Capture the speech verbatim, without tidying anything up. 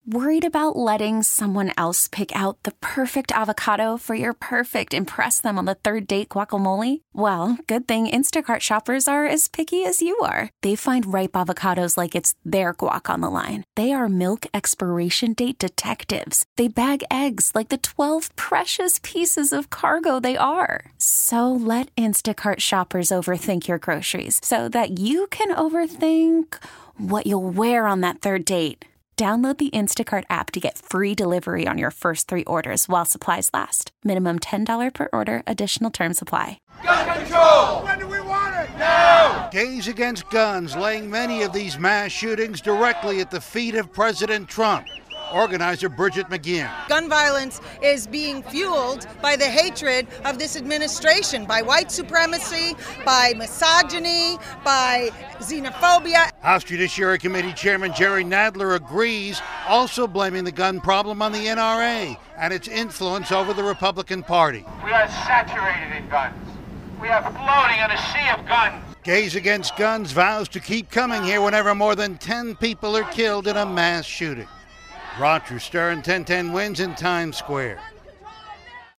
Worried about letting someone else pick out the perfect avocado for your perfect impress them on the third date guacamole? Well, good thing Instacart shoppers are as picky as you are. They find ripe avocados like it's their guac on the line. They are milk expiration date detectives. They bag eggs like the twelve precious pieces of cargo they are. So let Instacart shoppers overthink your groceries so that you can overthink what you'll wear on that third date. Download the Instacart app to get free delivery on your first three orders while supplies last. Minimum ten dollars per order. Additional terms apply. Gun control! When do we want it? Now! Gays Against Guns laying many of these mass shootings directly at the feet of President Trump. Organizer Bridget McGeehan. Gun violence is being fueled by the hatred of this administration, by white supremacy, by misogyny, by xenophobia. House Judiciary Committee Chairman Jerry Nadler agrees, also blaming the gun problem on the N R A and its influence over the Republican Party. We are saturated in guns. We are floating on a sea of guns. Gays Against Guns vows to keep coming here whenever more than ten people are killed in a mass shooting. Roger Stern, ten ten wins in Times Square.